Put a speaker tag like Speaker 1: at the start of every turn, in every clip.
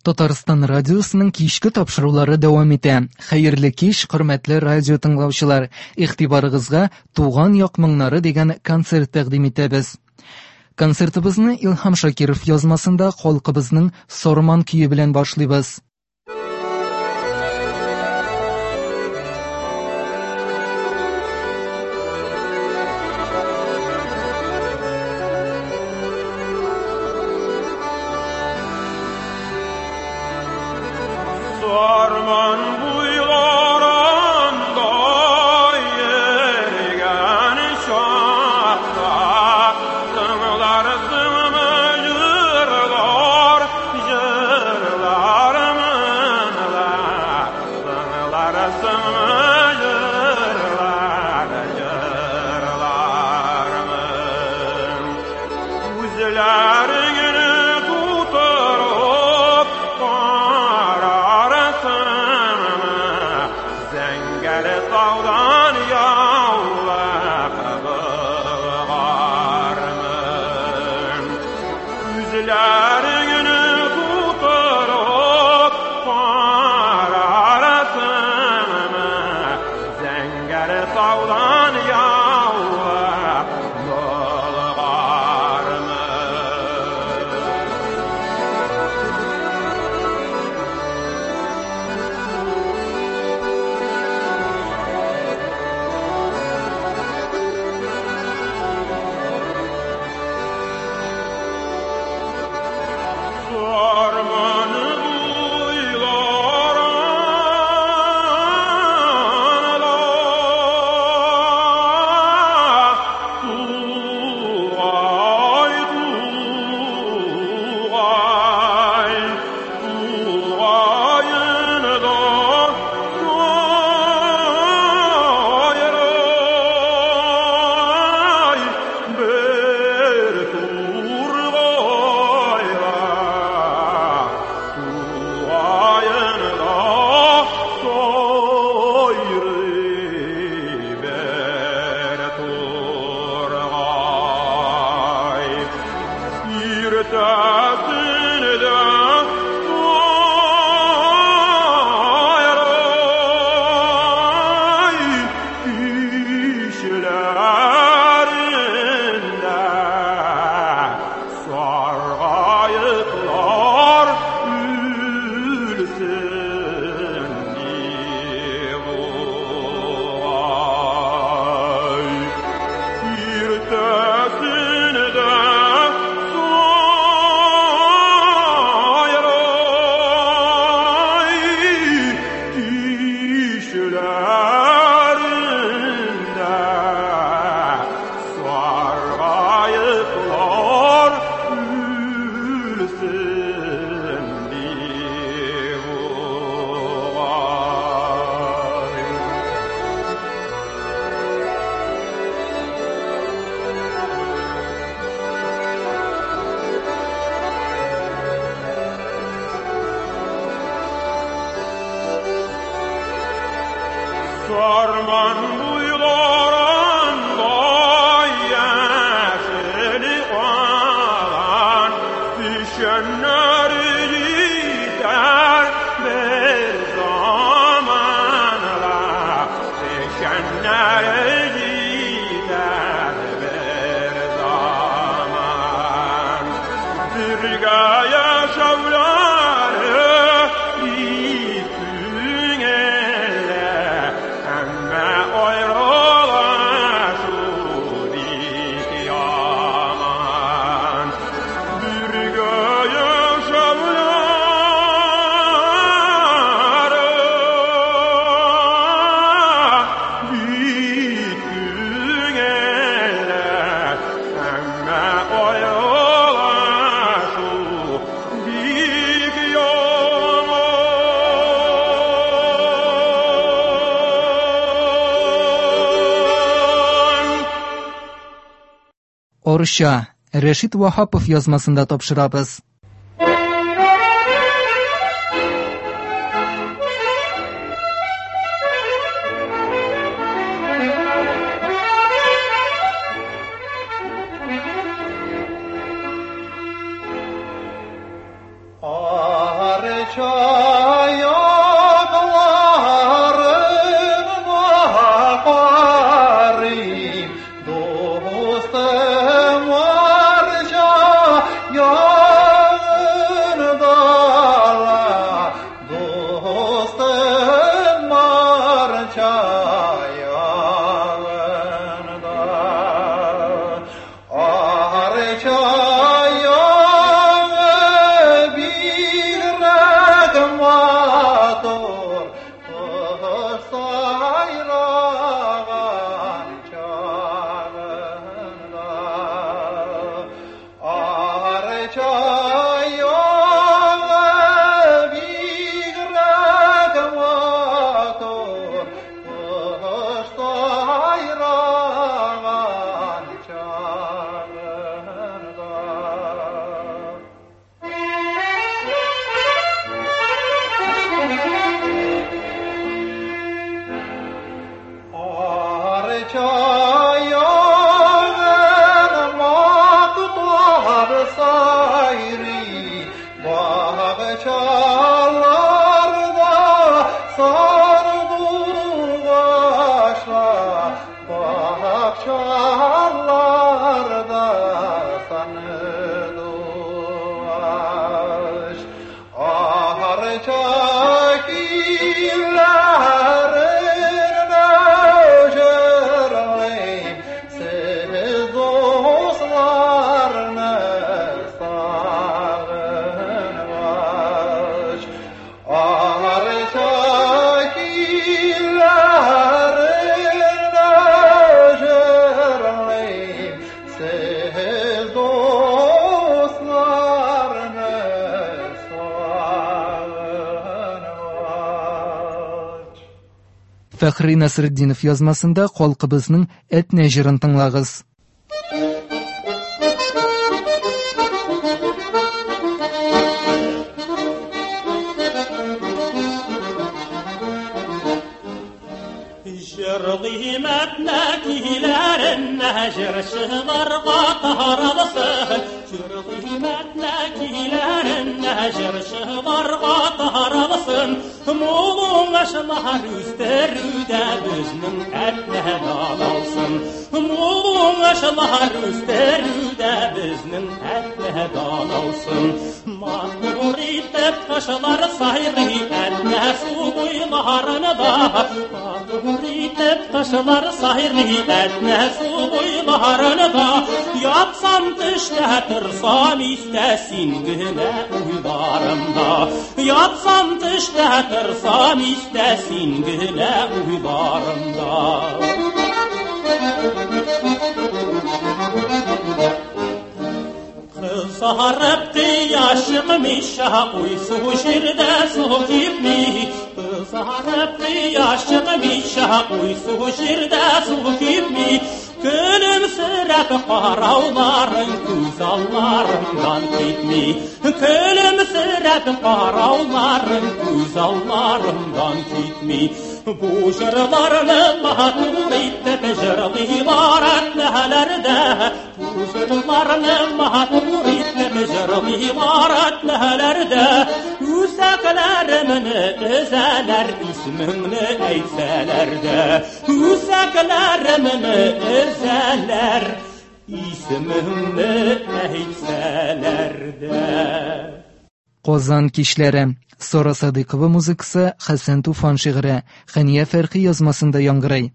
Speaker 1: Татарстан радиосының кичке тапшырулары дәвам итә. Хәерле кич, хөрмәтле радио тыңлаучылар. Игътибарыгызга "Туган як моңнары" дигән концерт тәкъдим итәбез. Концертыбызны Илһам Шакиров язмасында халкыбызның Сорман көе белән башлыйбыз.
Speaker 2: Sarman buylarında yergen şahta Tımlar tımı jırlar, jırlarımınlar Tımlar tımı jırlar, jırlarımın Üzlerini tutarıp Zengeli dağdan yağlak bağırmın Yüzlerini tutarıp pararasın Zengeli dağdan yağlak bağırmın Sarmanı buylarında Tuğay, tuğay, tuğayını da soyray Bir turgayla Tuğayını da soyray Bir turgay Yirtasını da soyray İşlerinde sargayıklar ülsün diğay Yirtasını da soyray İşlerinde sargayıklar ülsün diğay Sarman buylarında yeşili olan Düşenleri gider bir zamanla Düşenleri gider bir zaman Birge yaşavları bütün elle Emme ayrılaşu dik yaman Birge yaşavları bütün elle Emme ayrılaşu dik yaman
Speaker 1: Орысча Рәшит Вахапов язмасында тапшырабыз.
Speaker 2: Arı
Speaker 1: Фәхри Насретдинов язмасында халкыбызның әтнә җырын тыңлагыз.
Speaker 3: Молуңашылар үстерүдә безнең әтнә далалсын. Молуңашылар үстерүдә безнең әтнә далалсын. Матур итеп кышылар сайрый әтнә су буйларында. Матур итеп кышылар сайрый әтнә су буйларында. Ятсам төштә торсам истә син генә уйларымда. Ятсам төштә торсам истә син генә уйларымда. Кызарып кыяшым миша уйсу җирдә су кипми. Кызарып кыяшым миша уйсу җирдә су кипми. Көлемсерәп карауларың күз алларыңдан китми. Көлемсерәп карауларың күз алларыңдан китми. Бу җырларны матур итеп җырлыйлар әтнәләрдә. Бу җырларны матур итеп җырлыйлар әтнәләрдә. Үзәкләремне өзәләр исмеңне әйтсәләр дә. Үзәкләремне özələr ismimni aytsalar da.
Speaker 1: Qozan kişlere Sora Sadıkova muzikası, Hasan Tufan şiiri, Xaniye Ferhi yazmasında yangıray.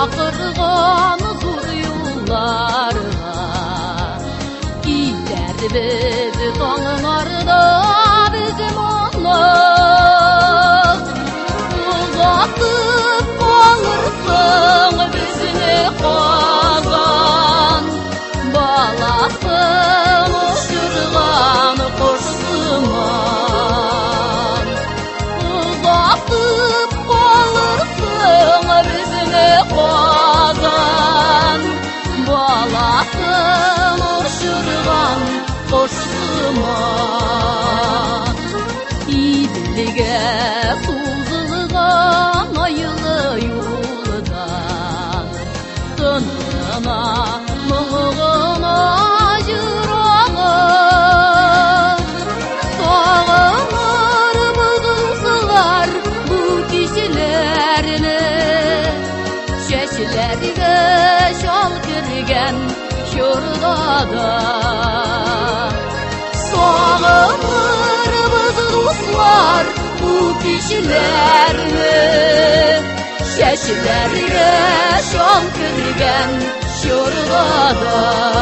Speaker 4: Шақырған зор юлларға Килерді біз таңнарда бізім оны Ұзатып қалырсың бізіне қазан Баласын ұшырған қошсыман Ұзатып қалырсың бізіне қазан Баласын ұшырған қошсыман Идліге сузылған айлы юлдан Тынына мұңына жырағы Сағыныр бұзылсылар бұл кешілеріні Шәшілерге шал кірген шырдада Сағыныр бұзылсылар бұл кешілеріні Шәшілерге шал кірген şurada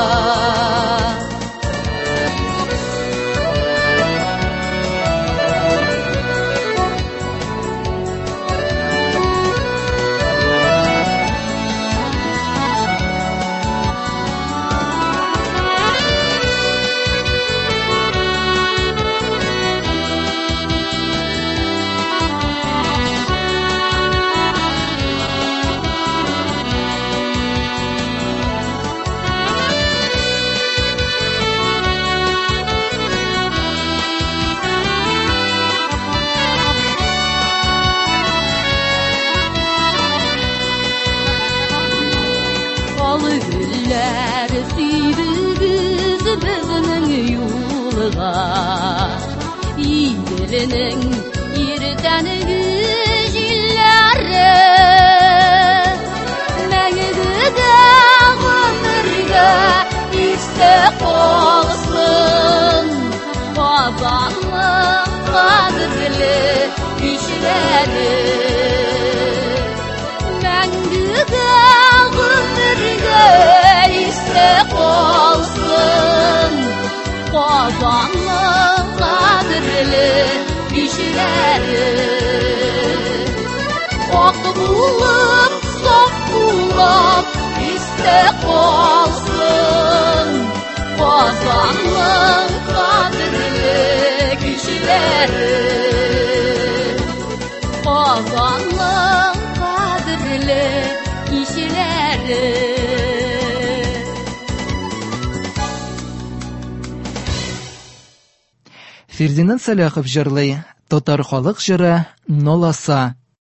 Speaker 4: Güller süydüz bizning yo'lga Yilining ertangi jillari Mangida g'umrga esda qolsin Qozonning qadrli ishlari Mangida İste olsun Qozonning qadrli kişileri Oq bo'lib, sof bo'lib iste olsun Qozonning qadrli kişileri Qozonning qadrli kişileri
Speaker 1: Фердинанд Саляхов җырлый, татар халык җыры Ноласа.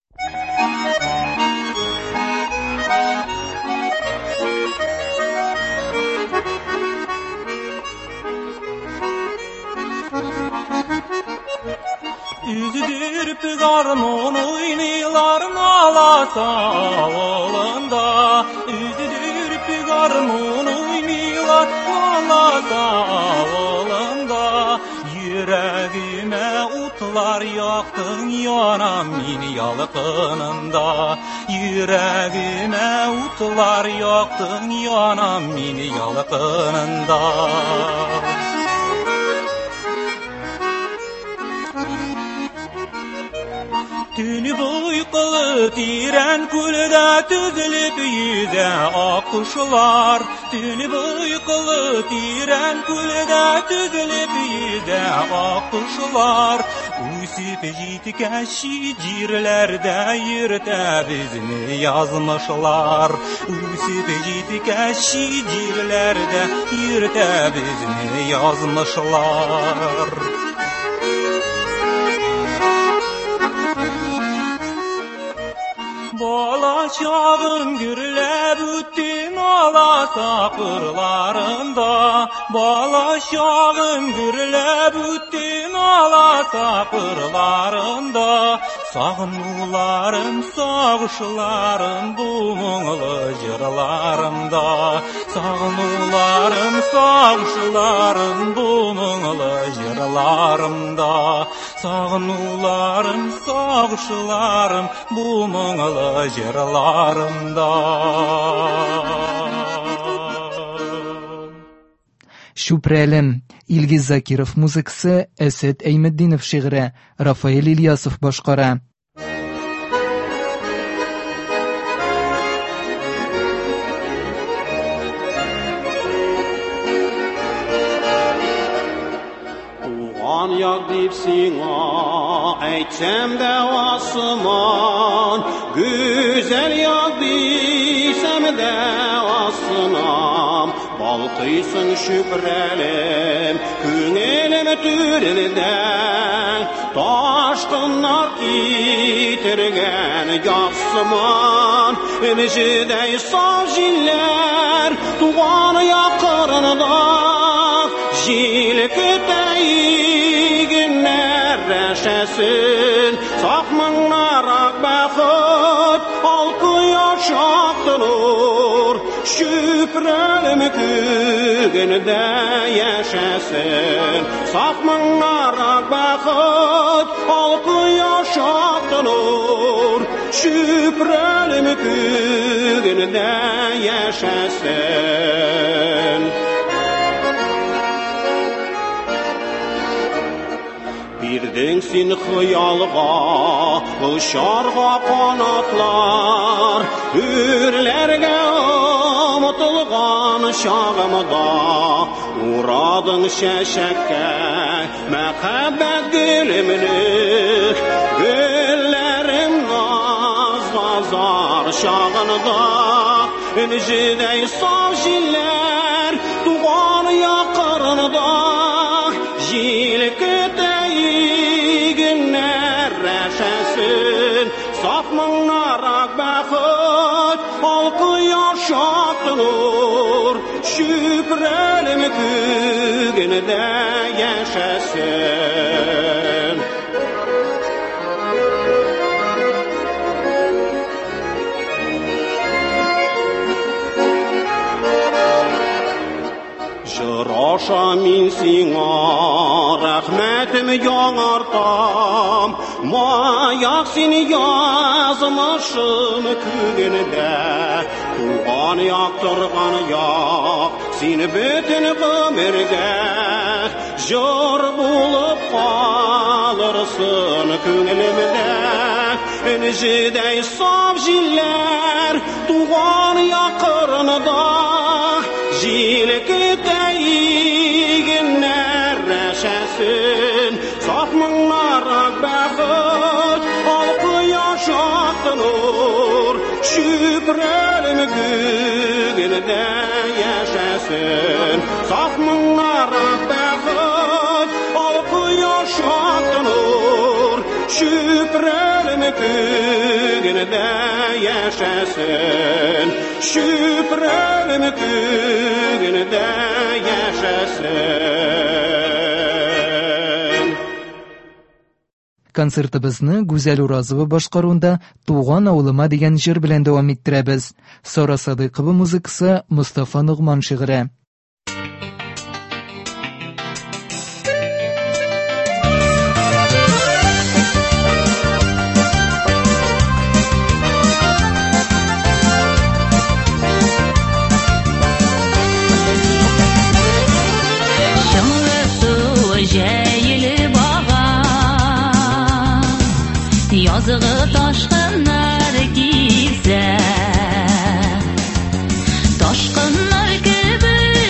Speaker 3: Üzülüp garmon oynaylar Nolasa avulunda Üzülüp garmon oynaylar Nolasa avulunda Yüreğime utlar yaktın yanam meni yalqınında Yüreğime utlar yaktın yanam meni yalqınında Tünü boyqılı tiren kulda tüzülüp yüze akışlar Tünü boyqılı tiren kulda tüzülüp yüze akışlar Üsüp jitkeşi jirlerde yırta bizni yazmışlar Üsüp jitkeşi jirlerde yırta bizni yazmışlar Bala çağın gürlep üttün Nolasa kırlarında Bala çağın gürlep üttün Nolasa kırlarında Sağnularım, sağışlarım bu muңlı jırlarımda Sağnularım, sağışlarım bu muңlı jırlarımda Sağnularım, sağışlarım sağışlarım bu mıngılı jırlarımda.
Speaker 1: Şüprelem, İlgiz Zakirov muzikası, Esed Eymeddinov şiiri, Rafael İlyasov boşqara.
Speaker 5: Tuğan yak deyip sina, aytsam da asman, güzel yak deysem de asınam. Balqıysın şüprelem, künelim türlüde, taşqınlar itirgen yaksıman, incidey savjiller, tuğan yakırında, jil küteyiginler reşesin, saqmınlarak baxıt, halkı yaşaqtılır, şüprelem kügünde yaşasın, saqmınlarak baxıt, halkı yaşaqtılır, şüprelem kügünde yaşasın. Birdin sin xıyalga, ışarga qanatlar, hürlerge umutulgan şağımda, uradın şeşekke, mehabbet gülümlük, güllerim nazlar şağında, incidey savjiller, tuğan yakırında, jil küteyiginler reşesin, saqmınlarak baxıt, halkı yaşaqtılır, şüprelem kügünde yaşasın. Jıraşa min sina, rahmetim yağartam, mayak seni yazmışım kügünde, tuğan yaktırgan yak, seni bütün ömürge, jır bulup kalırsın künglimde, incidey savjiller, tuğan yakırında, jil küteyiginler reşesin, saqmınlarak baxıt, halkı yaşaqtılır, şüprelem kügünde yaşasın, saqmınlarak baxıt, halkı yaşaqtılır, şüprelem kügünde yaşasın, şüprelem kügünde yaşasın.
Speaker 1: Konsertimizni Güzel Urazova boshqaruvida Tuğan avlima degan she'r bilan davom ettiramiz. Sora Sadiqova muzikasi, Mustafa Nug'man shi'ri.
Speaker 4: Yazığı taşkınlar gize, taşkınlar gibi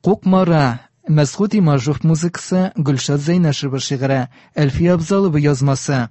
Speaker 1: Kokmara Mesut İmajov muzikası, Gülşat Zeynəşova şiiri, Elfiye Abzalova yazması.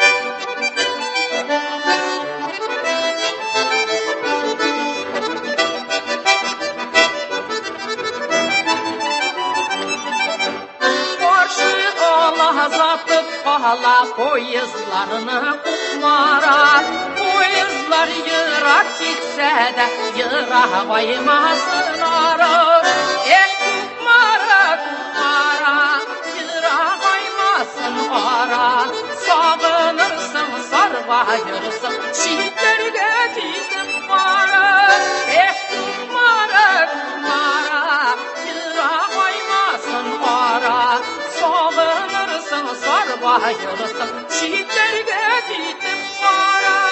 Speaker 6: Hala poyizlarını kumara, poyizlar yırak gitse de yırak baymasın ara. Kumara, kumara, yırak baymasın ara. Sağınırsın, sarbayırsın, şehitlerge gidip vara. Kumara, kumara, yırak baymasın ara. Sağınırsın, sarbayırsın, şehitlerge gidip vara.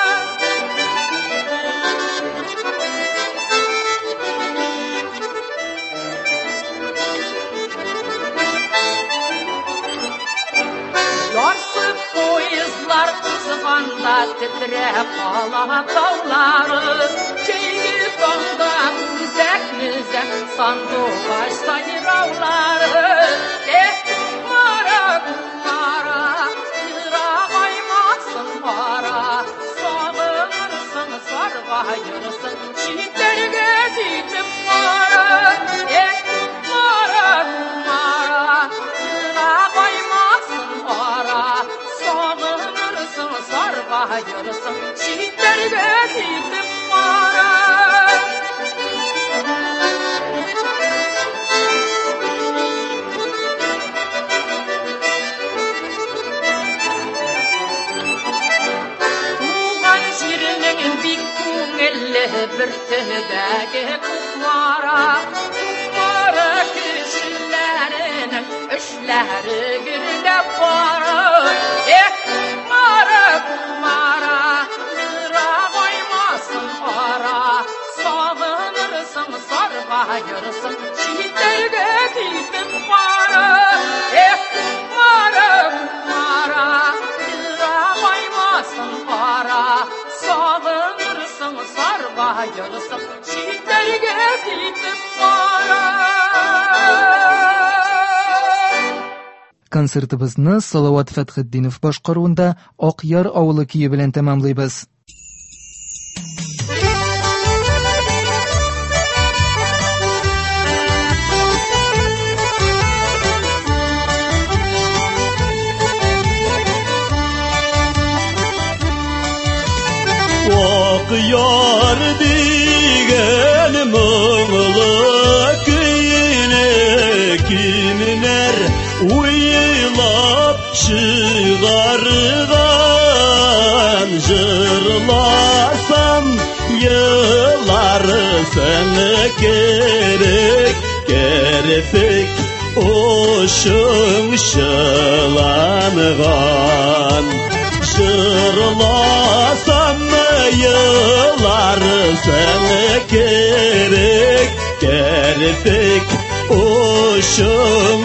Speaker 6: Yarsıp poyizlar kızganda titrep kala dağları. Keygi dağda müzek sandığa sayravları. Kumara, kumara, yırak aymasın vara. Sağınırsın, sarbayırsın, şehitlerge gidip vara. Kumara, kumara, yırak aymasın vara. Sağınırsın, sarbayırsın, şehitlerge gidip vara. Bir tühdəgi kumara, kumara kişilərinin işləri girdəb vara. Kumara, kumara, yırak aymasın vara. Sağınırsın, sarbayırsın, şehitlerge gidip vara. Kumara, kumara, yırak aymasın vara. Sağınırsın, sarbayırsın, şehitlerge gidip vara.
Speaker 1: Konsertimizni Salovat Fathidinov boshqaruvida Oqyar avuli kuyi bilan tamomlaymiz.
Speaker 5: Oqyar digen mığlı kıyine kimler uylap çıgargan. Jırlasam yılları sana gerek gerek oşun şılangan. Jırlasam yıllar sana gerek gerek oşun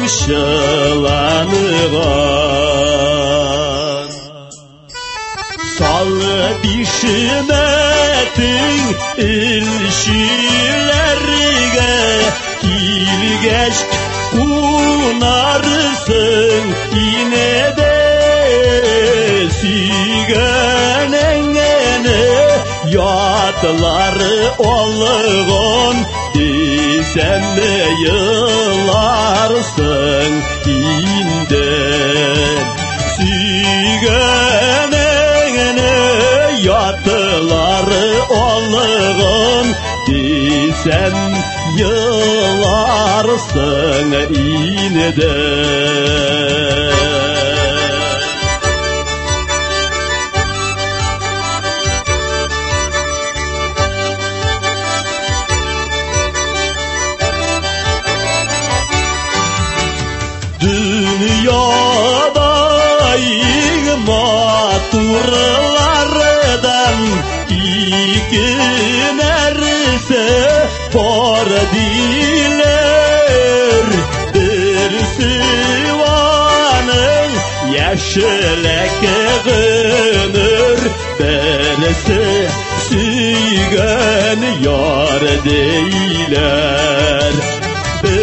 Speaker 5: şılangan. Sal bişmetin ilşilerge kilgeç kunarsın yine de sügönengene yatları olgun desem yıllarsın inden. Sügönengene yatları olgun desem yıllarsın inden. Dünyadayı maturlardan iki nerse var diler. Birisi vanın yeşilek gönür, birisi süygen yar deyler.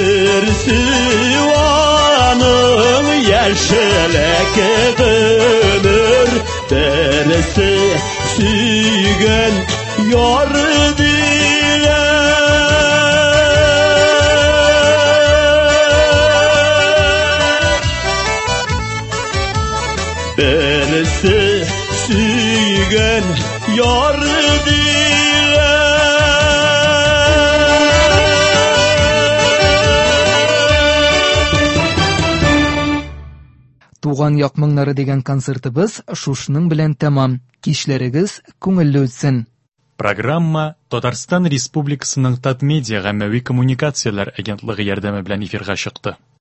Speaker 5: яшілік ғыныр, бірісі сүйген яр birisi suygan yor
Speaker 1: Туган якмыңнары дигән концертыбыз шушының белән тәмам. Кичләрегез күңелле үтсен.
Speaker 7: Программа Татарстан Республикасының Татмедиа гаммәви коммуникацияләр агентлыгы ярдәме белән эфирга чыкты.